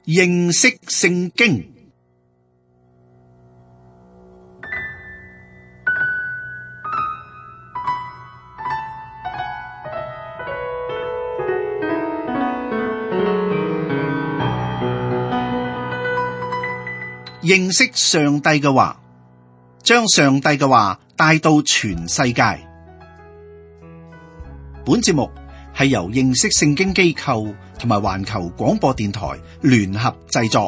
認識聖經。認識上帝嘅話，將上帝嘅話帶到全世界。本節目係由認識聖經機構同埋環球廣播電台聯合製作。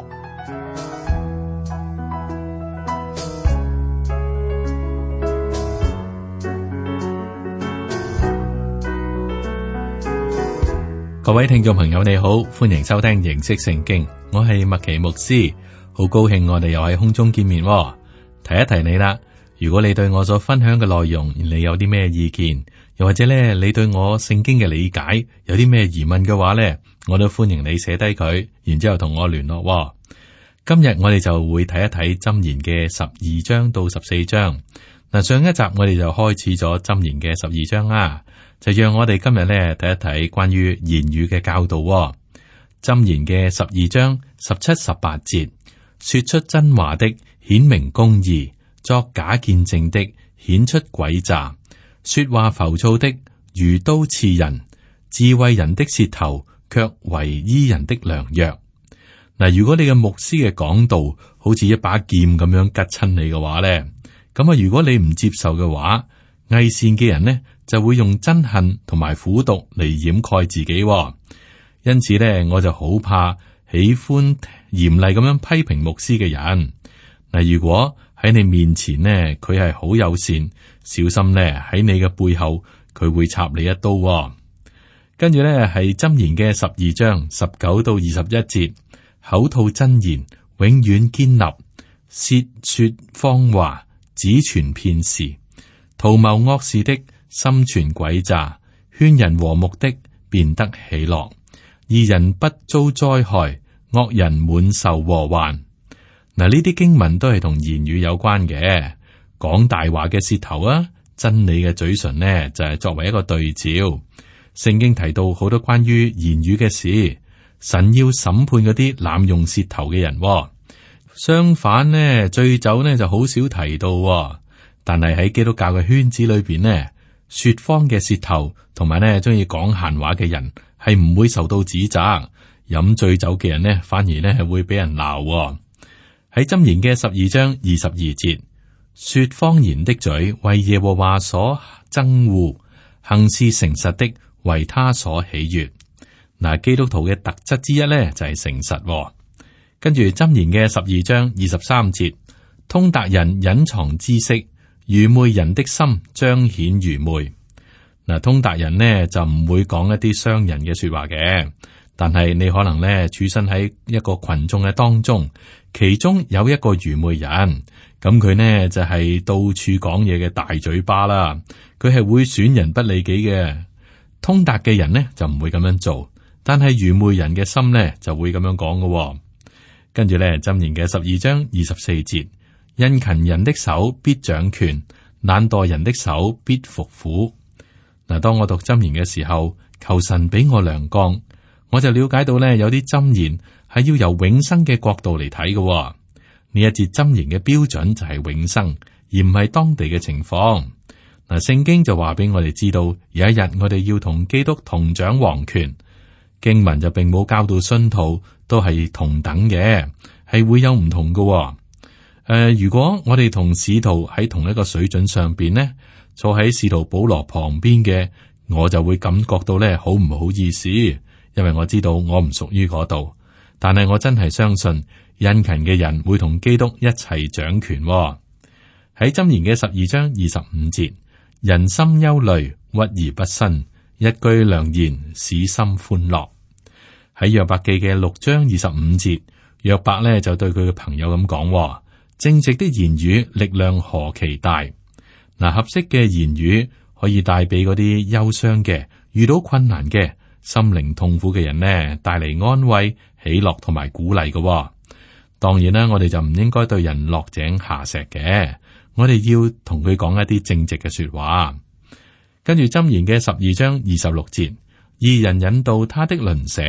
各位聽眾朋友你好，歡迎收聽認識聖經，我係麥奇牧師。好高興我哋又喺空中見面喎。提一提你啦，如果你對我所分享嘅內容，你有啲咩意見，又或者咧你對我聖經嘅理解有啲咩疑問嘅話咧，我都歡迎你寫低佢，然之後同我聯絡喎。今日我哋就會睇一睇箴言嘅12章到14章。嗱，上一集我哋就開始咗箴言嘅12章啦，就讓我哋今日咧睇一睇關於言語嘅教導喎。箴言嘅12章17、18節。說出真話的，顯明公義；作假見證的，顯出詭詐。說話浮躁的，如刀刺人；智慧人的舌頭，卻為醫人的良藥。嗱，如果你嘅牧師嘅講道好似一把劍咁樣拮親你嘅話咧，咁啊，如果你唔接受嘅話，偽善嘅人呢就會用憎恨同埋苦毒嚟掩蓋自己。因此咧，我就好怕喜歡嚴厲咁樣批評牧師嘅人。嗱，如果喺你面前呢，佢係好友善，小心呢喺你嘅背後，佢會插你一刀。跟住呢係箴言嘅12章19到21節，口吐真言，永遠堅立；舌說謊話，只傳騙事。圖謀惡事的，心存詭詐；勸人和睦的，便得喜樂。義人不遭災害，惡人滿受禍患。嗱，呢啲經文都係同言語有關嘅。講大話嘅舌頭啊，真理嘅嘴唇呢，就係作為一個對照。聖經提到好多關於言語嘅事，神要審判嗰啲濫用舌頭嘅人。相反呢，醉酒呢就好少提到。但係喺基督教嘅圈子裏邊呢，說謊嘅舌頭同埋呢中意講閒話嘅人係唔會受到指責。飲醉酒嘅人呢，反而呢係會俾人鬧。喺箴言嘅12章22節，說謊言的嘴為耶和華所憎惡，行事誠實的為他所喜悅。嗱，基督徒嘅特質之一呢，就係誠實。跟住箴言嘅12章23節，通達人隱藏知識，愚昧人的心彰顯愚昧。嗱，通達人呢就唔會講一啲傷人嘅說話嘅。但係你可能咧處身喺一個群眾嘅當中，其中有一個愚昧人，咁佢呢就係到處講嘢嘅大嘴巴啦。佢係會損人不利己嘅。通達嘅人呢就唔會咁樣做，但係愚昧人嘅心呢就會咁樣講嘅。跟住咧箴言嘅12章24節，殷勤人的手必掌權，懶惰人的手必服苦。嗱，當我讀箴言嘅時候，求神俾我亮光。我就了解到咧，有啲箴言係要由永生嘅角度嚟睇嘅。呢一節箴言嘅標準就係永生，而唔係當地嘅情況。嗱，聖經就話俾我哋知道，有一日我哋要同基督同掌王權。經文就並冇教導信徒都係同等嘅，係會有唔同嘅。如果我哋同使徒喺同一個水準上邊呢，坐喺使徒保羅旁邊嘅，我就會感覺到咧好唔好意思。因為我知道我唔屬於嗰度，但係我真係相信殷勤嘅人會同基督一齊掌權。喺箴言嘅12章25節，人心憂慮，屈而不伸，一句良言，使心歡樂。喺約伯記嘅6章25節，約伯呢就對佢嘅朋友咁講：正直的言語力量何其大！嗱，合適嘅言語可以帶俾嗰啲憂傷嘅、遇到困難嘅、心靈痛苦嘅人呢，帶嚟安慰、喜樂同埋鼓勵嘅。當然啦，我哋就唔應該對人落井下石嘅，我哋要同佢講一啲正直嘅說話。跟住箴言嘅12章26節，義人引導他的鄰舍，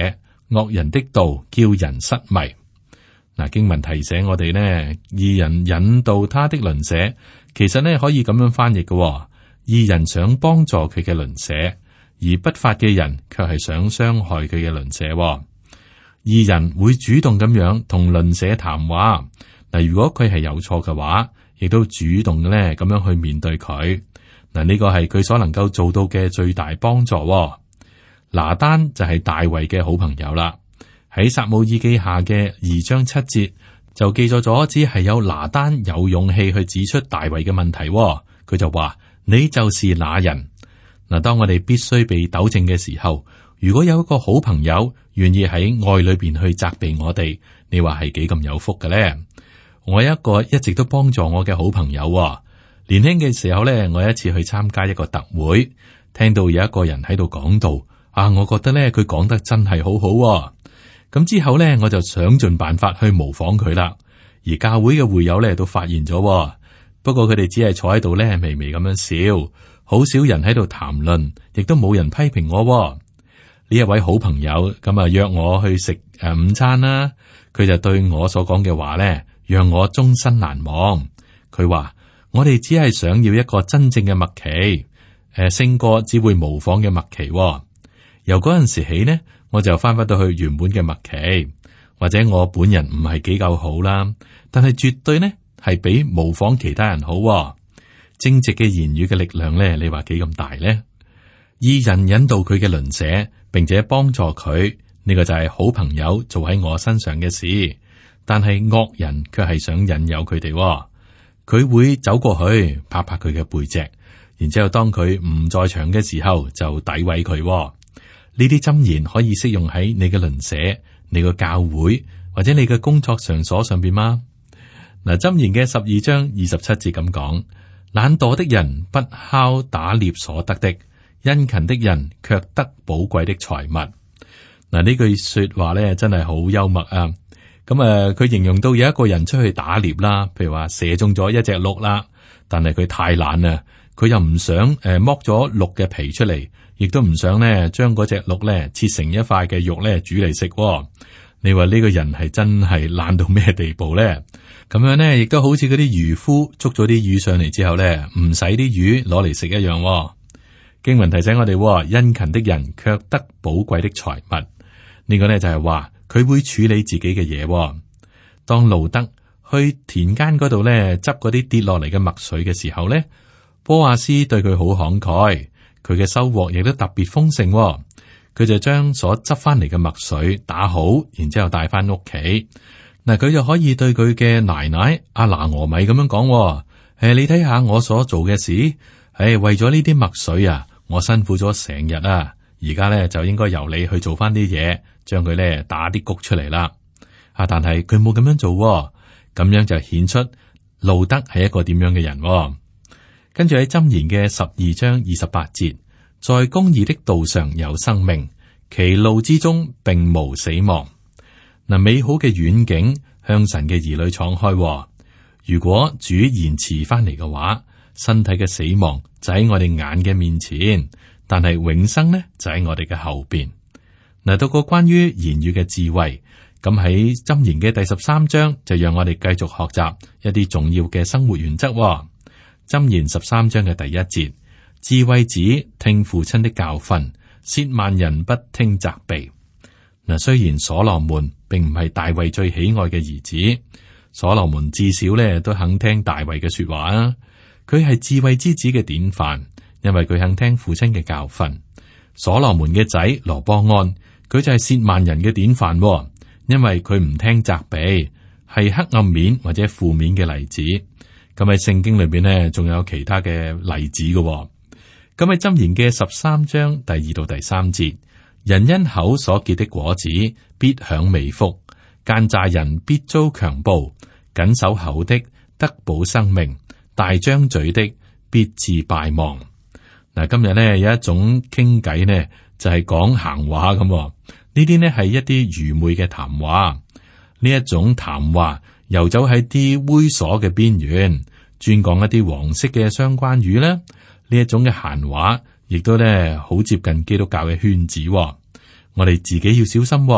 惡人的道叫人失迷。嗱，經文提醒我哋呢，義人引導他的鄰舍，其實呢可以咁樣翻譯嘅。義人想幫助佢嘅鄰舍，而不法嘅人卻係想傷害佢嘅鄰舍。義人會主動咁樣同鄰舍談話。嗱，如果佢係有錯嘅話，亦都主動嘅咧咁樣去面對佢。嗱，呢個係佢所能夠做到嘅最大幫助。拿單就係大衛嘅好朋友啦。喺撒母耳記下嘅2章7節就記載咗，只係有拿單有勇氣去指出大衛嘅問題。佢就話：你就是那人。嗱，當我哋必須被糾正嘅時候，如果有一個好朋友願意喺愛裏邊去責備我哋，你話係幾咁有福嘅咧？我有一個一直都幫助我嘅好朋友。年輕嘅時候咧，我有一次去參加一個特會，聽到有一個人喺度講道，我覺得咧佢講得真係好好。咁之後咧，我就想盡辦法去模仿佢啦。而教會嘅會友咧都發現咗，不過佢哋只係坐喺度咧，微微咁樣笑，好少人喺度談論，亦都冇人批評我。呢一位好朋友咁啊，約我去食午餐啦。佢就對我所講嘅話咧，讓我終身難忘。佢話：我哋只係想要一個真正嘅麥奇，勝過只會模仿嘅麥奇。由嗰陣時起呢，我就翻返到去原本嘅麥奇，或者我本人唔係幾夠好啦，但係絕對呢係比模仿其他人好。正直嘅言語嘅力量咧，你話幾咁大呢？義人引導佢嘅鄰舍，並且幫助佢，呢個就係好朋友做喺我身上嘅事。但係惡人卻係想引誘佢哋，佢會走過去拍拍佢嘅背脊，然之後當佢唔在場嘅時候就詆毀佢。呢啲箴言可以適用喺你嘅鄰舍、你個教會或者你嘅工作場所上邊嗎？嗱，箴言嘅12章27節咁講：懶惰的人不敲打獵所得的，殷勤的人卻得寶貴的財物。嗱，呢句說話咧真係好幽默啊！咁佢形容到有一個人出去打獵啦，譬如話射中咗一隻鹿啦，但係佢太懶啦，佢又唔想剝咗鹿嘅皮出嚟，亦都唔想咧將嗰隻鹿咧切成一塊嘅肉咧煮嚟食。你話呢個人係真係懶到咩地步咧？咁樣咧，亦都好似嗰啲漁夫捉咗啲魚上嚟之後咧，唔使啲魚攞嚟食一樣。經文提醒我哋，殷勤的人卻得寶貴的財物。呢個咧就係話佢會處理自己嘅嘢。當路德去田間嗰度咧執嗰啲跌落嚟嘅麥穗嘅時候咧，波阿斯對佢好慷慨，佢嘅收穫亦都特別豐盛。佢就將所執翻嚟嘅麥穗打好，然之後帶翻屋企。嗱，佢就可以對佢嘅奶奶阿拿俄米咁樣講：你睇下我所做嘅事，為咗呢啲麥穗啊，我辛苦咗成日啊，而家咧就應該由你去做翻啲嘢，將佢咧打啲穀出嚟啦。但係佢冇咁樣做，咁樣就顯出路德係一個點樣嘅人。跟住喺箴言嘅12章28節，在公義的道上有生命，其路之中並無死亡。嗱，美好嘅遠景向神嘅兒女敞開。如果主延遲翻嚟嘅話，身體嘅死亡就喺我哋眼嘅面前，但係永生呢就喺我哋嘅後邊。嗱，到個關於言語嘅智慧，咁喺箴言嘅第13章就讓我哋繼續學習一啲重要嘅生活原則。箴言13章嘅第1節，智慧子聽父親的教訓，褻慢人不聽責備。嗱，雖然所羅門並唔係大衛最喜愛嘅兒子，所羅門至少咧都肯聽大衛嘅說話啊。佢係智慧之子嘅典範，因為佢肯聽父親嘅教訓。所羅門嘅仔羅波安，佢就係褻慢人嘅典範，因為佢唔聽責備，係黑暗面或者負面嘅例子。咁喺聖經裏邊呢，仲有其他嘅例子嘅。咁喺箴言嘅13章第2到第3節，人因口所結的果子必享美福，奸詐人必遭強暴，謹守口的得保生命，大張嘴的必致敗亡。嗱，今日呢有一種傾偈呢，就係講閒話咁。呢啲呢係一啲愚昧嘅談話。呢一種談話游走喺啲猥瑣嘅邊緣，專講一啲黃色嘅相關語咧。呢一種嘅閒話，亦都咧好接近基督教嘅圈子。我哋自己要小心，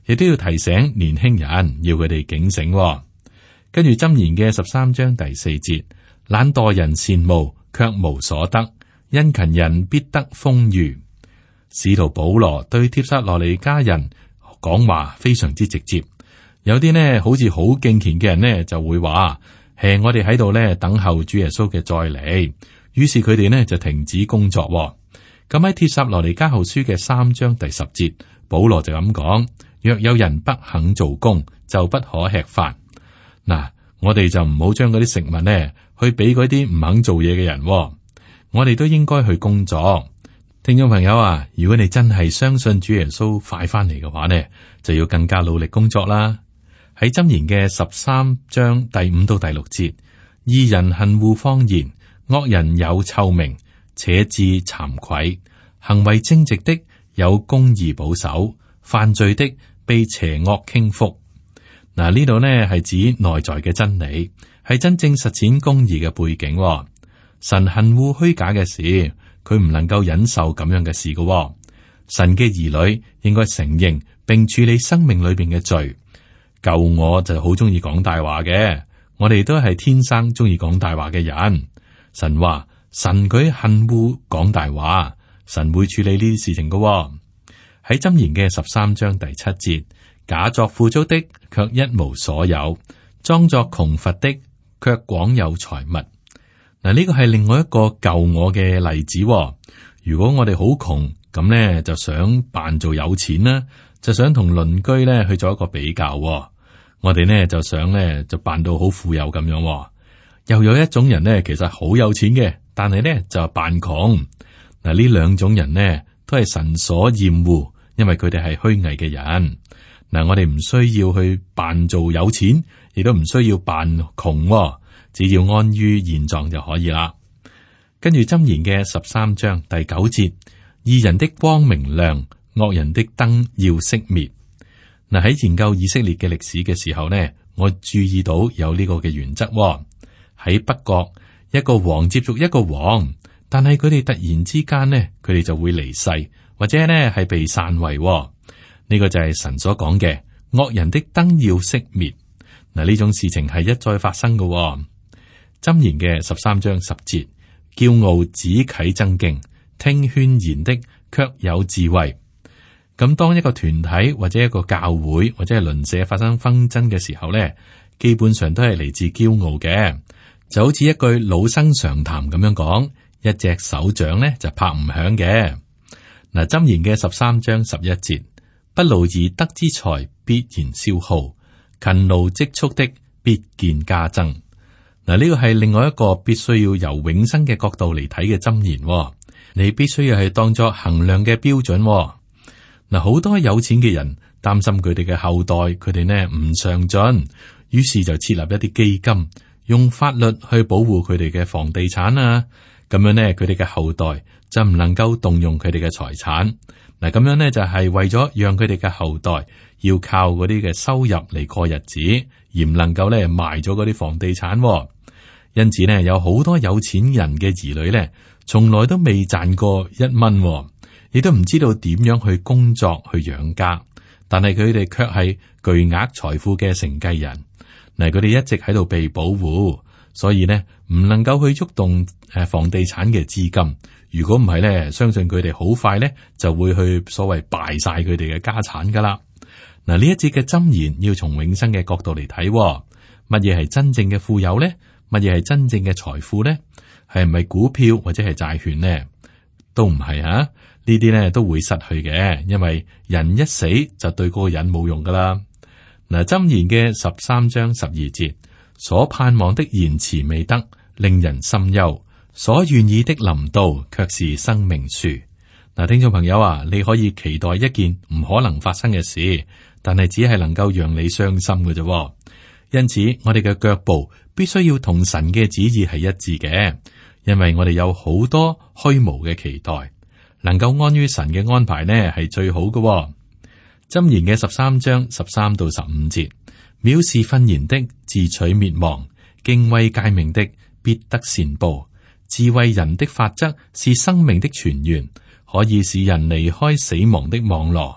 亦都要提醒年輕人，要佢哋警醒。跟住箴言嘅13章第4節，懶惰人羨慕，卻無所得，殷勤人必得豐裕。使徒保羅對帖撒羅尼迦人講話非常之直接，有啲呢好似好敬虔嘅人呢就會話：我哋喺度呢等候主耶穌嘅再嚟。於是佢哋呢就停止工作。咁喺帖撒羅尼迦後書嘅3章第10節，保羅就咁講：若有人不肯做工，就不可吃飯。嗱，我哋就唔好將嗰啲食物呢去俾嗰啲唔肯做嘢嘅人。我哋都應該去工作。聽眾朋友啊，如果你真係相信主耶穌快翻嚟嘅話呢，就要更加努力工作啦。喺箴言嘅13章第5到第6節，義人恨惡謊言，惡人有臭名，且致慚愧。行為正直的有公義保守，犯罪的被邪惡傾覆。嗱，呢度呢係指內在嘅真理，係真正實踐公義嘅背景。神恨惡虛假嘅事，佢唔能夠忍受咁樣嘅事嘅。神嘅兒女應該承認並處理生命裏邊嘅罪。舊我就好中意講大話嘅，我哋都係天生中意講大話嘅人。神話神佢恨惡講大話，神會處理呢啲事情嘅。喺箴言嘅13章第7節，假作富足的卻一無所有，裝作窮乏的卻廣有財物。嗱，呢個係另外一個舊我嘅例子。如果我哋好窮，咁呢就想扮做有錢啦，就想同鄰居呢去做一個比較。我哋呢就想呢就扮到好富有咁樣。又有一種人呢，其實好有錢嘅，但係呢就扮窮。嗱，呢兩種人呢都係神所厭惡，因為佢哋係虛偽嘅人。嗱，我哋唔需要去扮做有錢，亦都唔需要扮窮。只要安於現狀就可以啦。跟住箴言嘅13章第9節，義人的光明亮，惡人的燈要熄滅。嗱，喺研究以色列嘅歷史嘅時候呢，我注意到有呢個嘅原則。喺北國，一個王接續一個王，但係佢哋突然之間呢，佢哋就會離世，或者呢係被散位。呢個就係神所講嘅惡人的燈要熄滅。嗱，呢種事情係一再發生嘅。箴言嘅13章10節，驕傲只啟爭競，聽勸言的卻有智慧。咁當一個團體或者一個教會或者係鄰舍發生紛爭嘅時候呢，基本上都係嚟自驕傲嘅。就好似一句老生常談咁樣講，一隻手掌呢就拍唔響嘅。嗱，箴言嘅13章11節，不勞而得之財必然消耗，勤勞積蓄的必見加增。嗱，呢個係另外一個必須要由永生嘅角度嚟睇嘅箴言。你必須要係當作衡量嘅標準。嗱，好多有錢嘅人擔心佢哋嘅後代，佢哋呢唔上進，於是就設立一啲基金，用法律去保護佢哋嘅房地產啊。咁樣呢，佢哋嘅後代就唔能夠動用佢哋嘅財產。嗱，咁樣呢就係為咗讓佢哋嘅後代要靠嗰啲嘅收入嚟過日子，而唔能夠咧賣咗嗰啲房地產。因此呢，有好多有錢人嘅兒女呢，從來都未賺過1蚊，亦都唔知道點樣去工作去養家。但係佢哋卻係巨額財富嘅承繼人。嗱，佢哋一直喺度被保護，所以呢唔能夠去喐動房地產嘅資金。如果唔係呢，相信佢哋好快呢就會去所謂敗晒佢哋嘅家產噶啦。嗱，呢一節嘅箴言要從永生嘅角度嚟睇，乜嘢係真正嘅富有呢？乜嘢係真正嘅財富呢？係唔係股票或者係債券呢？都唔係啊！呢啲呢都會失去嘅，因為人一死就對嗰個人冇用噶啦。嗱，箴言嘅13章12節，所盼望的延遲未得，令人心憂；所願意的臨到，卻是生命樹。嗱，聽眾朋友啊，你可以期待一件唔可能發生嘅事，但係只係能夠讓你傷心嘅啫。因此，我哋嘅腳步必須要同神嘅旨意係一致嘅，因為我哋有好多虛無嘅期待，能夠安於神嘅安排呢係最好嘅。箴言嘅13章13到15節，藐視訓言的自取滅亡，敬畏誡命的必得善報。智慧人的法則是生命的泉源，可以使人離開死亡的網羅。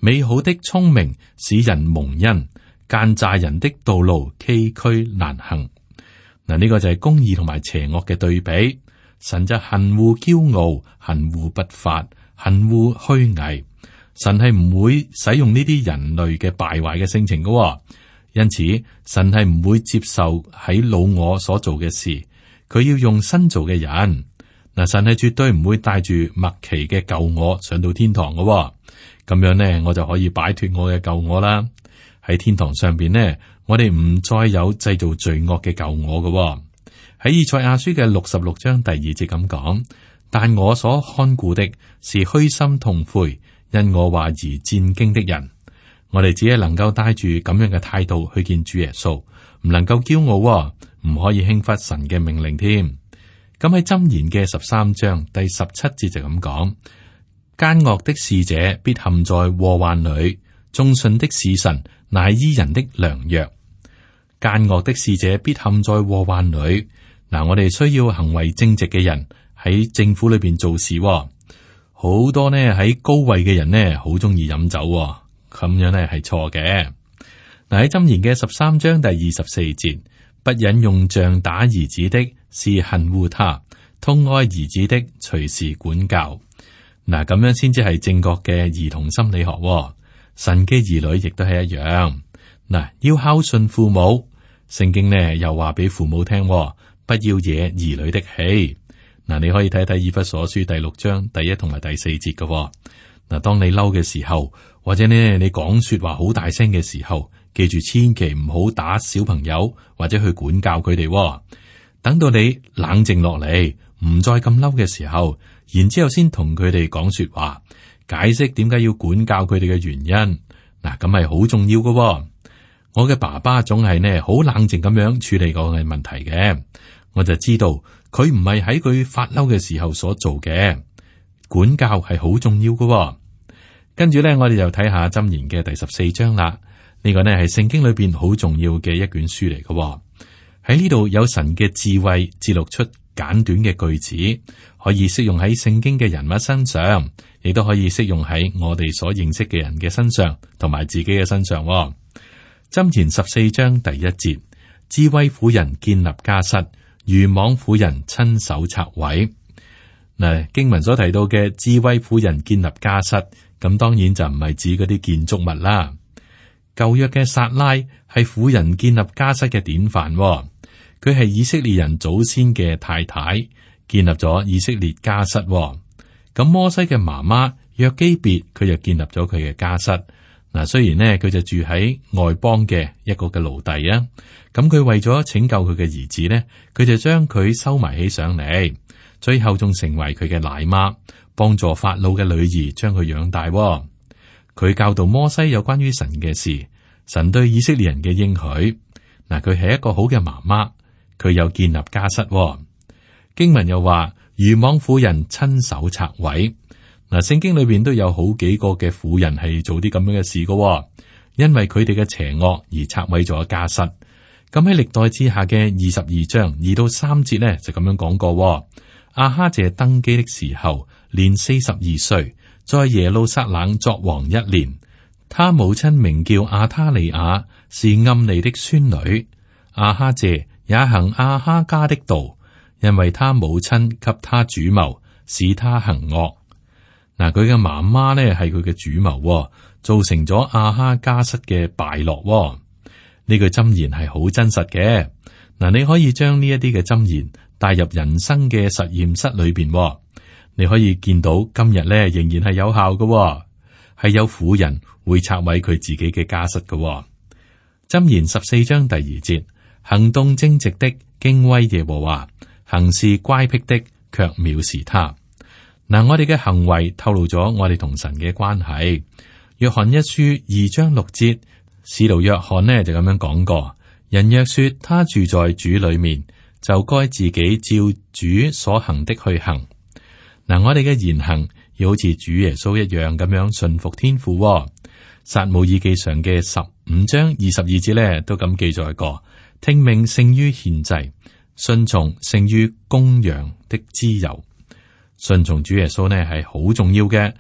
美好的聰明使人蒙恩，奸詐人的道路崎嶇難行。嗱，呢個就係公義同埋邪惡嘅對比。神就恨惡驕傲，恨惡不法，恨惡虛偽。神係唔會使用呢啲人類嘅敗壞嘅性情嘅，因此神係唔會接受喺老我所做嘅事，佢要用新造嘅人。嗱，神係絕對唔會帶住末期嘅舊我上到天堂嘅，咁樣呢，我就可以擺脫我嘅舊我啦。喺天堂上邊呢，我哋唔再有製造罪惡嘅舊我嘅。喺以賽亞書嘅66章第2節咁講，但我所看顧的是虛心痛悔，因我話而戰驚的人。我哋只係能夠帶住咁樣嘅態度去見主耶穌，唔能夠驕傲，唔可以輕忽神嘅命令添。咁喺箴言嘅13章第17節就咁講，奸惡的使者必陷在禍患裏，忠信的使臣乃醫人的良藥。奸惡的使者必陷在禍患裏。嗱，我哋需要行為正直嘅人喺政府裏邊做事。好多呢喺高位嘅人呢，好中意飲酒，咁樣呢係錯嘅。嗱，喺箴言嘅13章第24節，不忍用杖打兒子的是恨惡他，痛愛兒子的隨時管教。嗱，咁樣先至係正確嘅兒童心理學。神嘅兒女亦都係一樣。嗱，要孝順父母，聖經呢又話俾父母聽，不要惹兒女的氣。嗱，你可以睇睇以弗所書第6章第1同埋第4節嘅。嗱，當你嬲嘅時候，或者呢你講說話好大聲嘅時候，記住千祈唔好打小朋友或者去管教佢哋。等到你冷靜落嚟，唔再咁嬲嘅時候，然之後先同佢哋講說話，解釋點解要管教佢哋嘅原因。嗱，咁係好重要嘅。我嘅爸爸總係呢好冷靜咁樣處理我嘅問題嘅，我就知道佢唔係喺佢發嬲嘅時候所做嘅。管教係好重要嘅。跟住呢，我哋就睇下箴言嘅第14章啦。呢個呢係聖經裏邊好重要嘅一卷書嚟嘅。喺呢度有神嘅智慧節錄出簡短嘅句子，可以適用喺聖經嘅人物身上，亦都可以適用喺我哋所認識嘅人嘅身上，同埋自己嘅身上。箴言14章第1節，智慧婦人建立家室，愚妄婦人親手拆毀。嗱，經文所提到嘅智慧婦人建立家室，咁當然就唔係指嗰啲建築物啦。舊約嘅撒拉係婦人建立家室嘅典範，佢係以色列人祖先嘅太太，建立咗以色列家室。咁摩西嘅媽媽約基別，佢就建立咗佢嘅家室。嗱，雖然呢，佢就住喺外邦嘅一個嘅奴隸啊，咁佢為咗拯救佢嘅兒子呢，佢就將佢收埋起上嚟，最後仲成為佢嘅奶媽，幫助法老嘅女兒將佢養大。佢教導摩西有關於神嘅事，神對以色列人嘅應許。嗱，佢係一個好嘅媽媽，佢又建立家室。經文又話，愚妄婦人親手拆毀。嗱，聖經裏邊都有好幾個嘅婦人係做啲咁樣嘅事噶，因為佢哋嘅邪惡而拆毀咗家室。咁喺歷代志下嘅22章2到3節呢，就咁樣講過。亞哈謝登基的時候，年42歲，在耶路撒冷作王1年。他母親名叫亞他利雅，是暗利的孫女。亞哈謝也行亞哈家的道，因為他母親給他主謀，使他行惡。嗱，佢嘅媽媽呢係佢嘅主謀，造成咗亞哈家室嘅敗落。呢句箴言係好真實嘅。嗱，你可以將呢一啲嘅箴言帶入人生嘅實驗室裏邊，你可以見到今日呢仍然係有效嘅，係有婦人會拆毀佢自己嘅家室嘅。箴言14章第2節，行動正直的敬畏耶和華，行事乖僻的卻藐視他。嗱，我哋嘅行為透露咗我哋同神嘅關係。約翰一書2章6節，使徒約翰呢就咁樣講過：人若說他住在主裏面，就該自己照主所行的去行。嗱，我哋嘅言行要好似主耶穌一樣咁樣順服天父。撒母耳記上嘅15章22節呢都咁記載過：聽命勝於獻祭，順從勝於公羊的脂油。順從主耶穌呢係好重要嘅。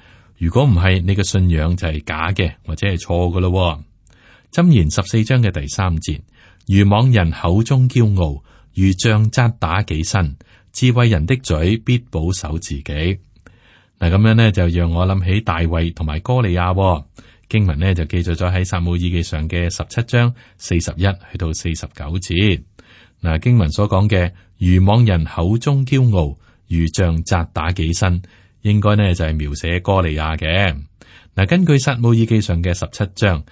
如果唔係，你嘅信仰就係假嘅，或者係錯㗎咯。箴言14章嘅第3節，愚妄人口中驕傲，如杖責打己身；智慧人的嘴必保守自己。嗱，咁樣呢，就讓我諗起大衛同埋哥利亞。經文呢就記載咗喺撒母耳記上嘅17章41去到49節。嗱，經文所講嘅愚妄人口中驕傲，如杖責打己身，應該呢就係描寫哥利亞嘅。嗱，根據撒母耳記上嘅17章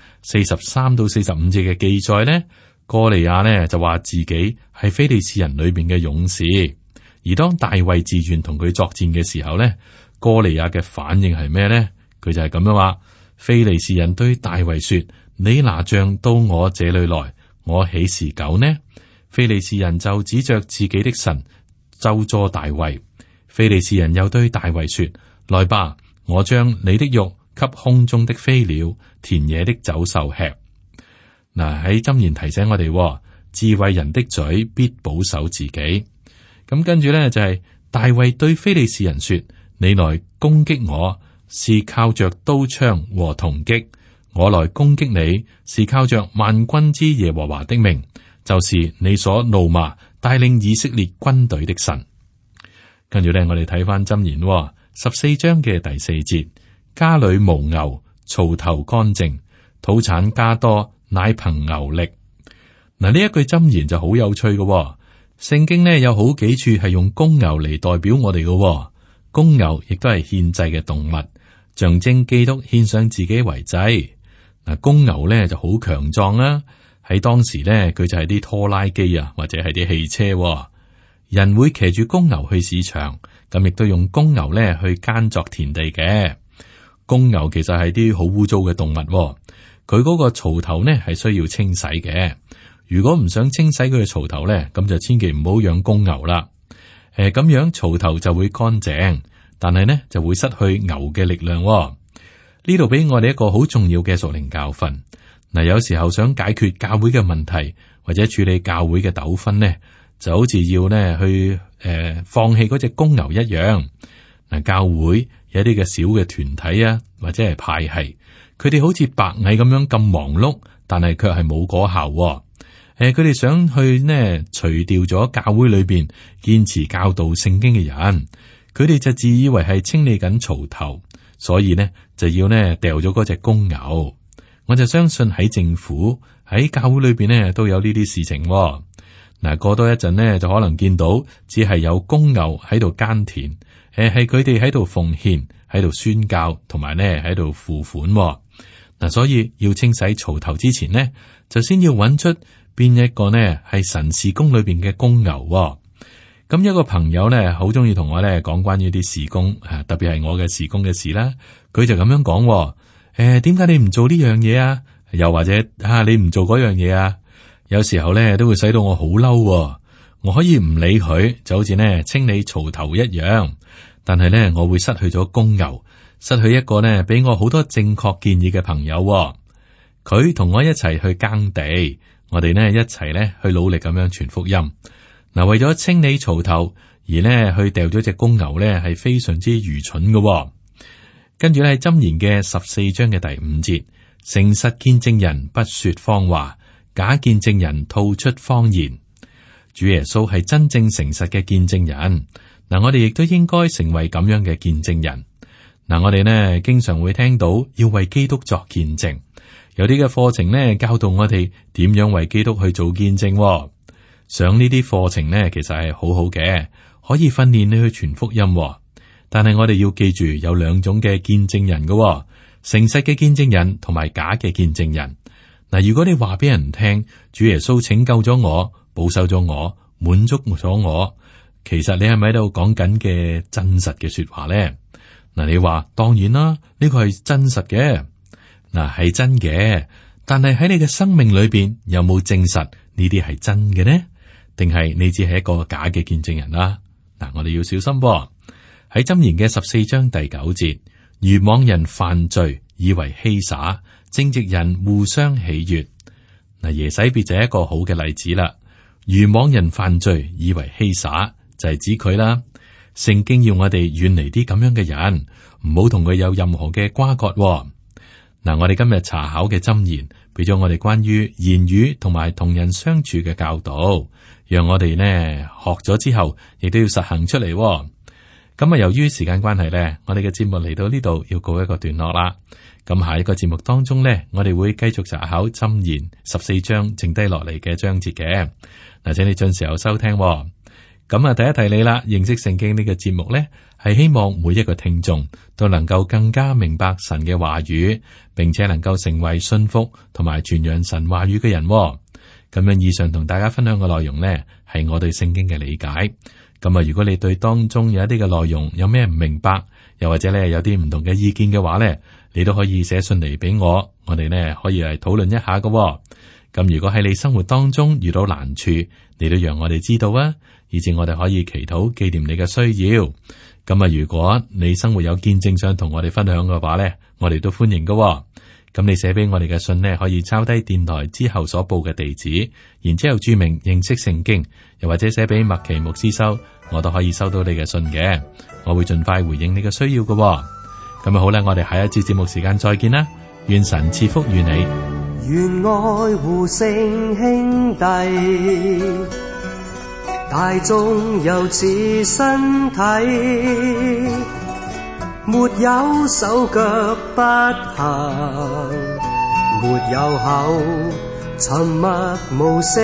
43到45節嘅記載呢，哥利亞呢就話自己係非利士人裏邊嘅勇士，而當大衛自願同佢作戰嘅時候呢，哥利亞嘅反應係咩呢？佢就係咁樣話：非利士人對大衛說，你拿杖到我這裏來，我豈是狗呢？非利士人就指着自己的神咒詛大衛。非利士人又對大衛說：來吧，我將你的肉給空中的飛鳥、田野的走獸吃。嗱，喺箴言提醒我哋，智慧人的嘴必保守自己。咁跟住咧就係大衛對非利士人說：你來攻擊我，是靠着刀槍和銅戟；我來攻擊你，是靠着萬軍之耶和華的名，就是你所怒罵帶領以色列軍隊的神。跟住咧，我哋睇翻箴言14章嘅第4節：家裏無牛，槽頭乾淨；土產加多，乃憑牛力。嗱，呢一句箴言就好有趣嘅。聖經呢有好幾處係用公牛嚟代表我哋嘅。公牛亦都係獻祭嘅動物，象徵基督獻上自己為祭。嗱，公牛咧就好強壯啦，喺當時咧佢就係啲拖拉機啊，或者係啲汽車。人會騎住公牛去市場，咁亦都用公牛咧去耕作田地嘅。公牛其實係啲好污糟嘅動物，佢嗰個槽頭呢係需要清洗嘅。如果唔想清洗佢嘅槽頭咧，咁就千祈唔好養公牛啦。咁樣槽頭就會乾淨，但係呢就會失去牛嘅力量。呢度俾我哋一個好重要嘅屬靈教訓。嗱，有時候想解決教會嘅問題或者處理教會嘅糾紛呢，就好似要呢去放棄嗰隻公牛一樣。嗱，教會有一啲嘅小嘅團體啊，或者係派系，佢哋好似白蟻咁樣咁忙碌，但係卻係冇果效。佢哋想去呢除掉咗教會裏邊堅持教導聖經嘅人，佢哋就自以為係清理緊槽頭，所以呢就要呢掉咗嗰隻公牛。我就相信喺政府喺教會裏邊呢都有呢啲事情。嗱，過多一陣呢就可能見到只係有公牛喺度耕田，係佢哋喺度奉獻、喺度宣教，同埋呢喺度付款。嗱，所以要清洗槽頭之前呢，就先要揾出邊一個呢係神事工裏邊嘅公牛。咁一個朋友呢，好中意同我呢講關於啲事工，特別係我嘅事工嘅事啦。佢就咁樣講：點解你唔做呢樣嘢啊？又或者你唔做嗰樣嘢啊？有時候呢都會使到我好嬲。我可以唔理佢，就好似呢清理槽頭一樣。但係呢，我會失去咗公牛，失去一個呢俾我好多正確建議嘅朋友。佢同我一齊去耕地，我哋呢一齊呢去努力咁樣傳福音。嗱，為咗清理槽頭而呢去掉咗隻公牛呢，係非常之愚蠢嘅。跟住呢，箴言嘅14章嘅第5節：誠實見證人不說謊話，假見證人吐出謊言。主耶穌係真正誠實嘅見證人。嗱，我哋亦都應該成為咁樣嘅見證人。嗱，我哋呢經常會聽到要為基督作見證，有啲嘅課程呢教導我哋點樣為基督去做見證。上呢啲課程呢，其實係好好嘅，可以訓練你去傳福音。但係我哋要記住有兩種嘅見證人嘅，誠實嘅見證人同埋假嘅見證人。嗱，如果你話俾人聽主耶穌拯救咗我、保守咗我、滿足咗我，其實你係咪喺度講緊嘅真實嘅說話咧？嗱，你話當然啦，呢個係真實嘅，嗱係真嘅。但係喺你嘅生命裏邊有冇證實呢啲係真嘅呢？定係你只係一個假嘅見證人啦？嗱，我哋要小心噃。喺箴言嘅14章第9節，愚妄人犯罪，以為嬉耍；正直人互相喜悅。嗱，耶洗別就係一個好嘅例子啦。愚妄人犯罪，以為嬉耍，就係指佢啦。 聖經要我哋遠離啲咁樣嘅人，唔好同佢有任何嘅瓜葛。嗱，我哋今日查考嘅箴言，俾咗我哋關於言語同埋同人相處嘅教導，讓我哋呢學咗之後，亦都要實行出嚟。咁啊，由於時間關係呢，我哋嘅節目嚟到呢度要告一個段落啦。咁下一個節目當中呢，我哋會繼續查考箴言14章剩低落嚟嘅章節嘅。嗱，請你準時候收聽。咁啊，第一提你啦，認識聖經呢個節目呢，係希望每一個聽眾都能夠更加明白神嘅話語，並且能夠成為信服同埋傳揚神話語嘅人。咁樣以上同大家分享嘅內容呢，係我對聖經嘅理解。咁啊，如果你對當中有一啲嘅內容有咩唔明白，又或者咧有啲唔同嘅意見嘅話呢，你都可以寫信嚟俾我，我哋呢可以嚟討論一下嘅。咁如果喺你生活當中遇到難處，你都讓我哋知道啊，以至我哋可以祈禱紀念你嘅需要。咁啊，如果你生活有見證想同我哋分享嘅話呢，我哋都歡迎嘅。咁你寫俾我哋嘅信呢，可以抄低電台之後所報嘅地址，然之後注明認識聖經，又或者寫俾麥奇牧師收，我都可以收到你嘅信嘅。我會盡快回應你嘅需要嘅。咁啊，好啦，我哋下一節節目時間再見啦，願神賜福與你。 願愛護聖兄弟，大眾又似身體，沒有手腳不行，沒有口沉默無聲，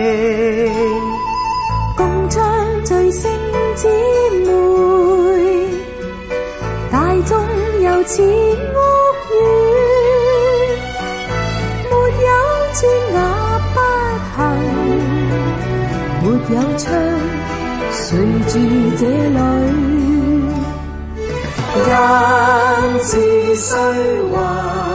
共唱最聖姊妹，大眾又似屋宇，沒有磚瓦不行，沒有窗誰住這裏， 人自須還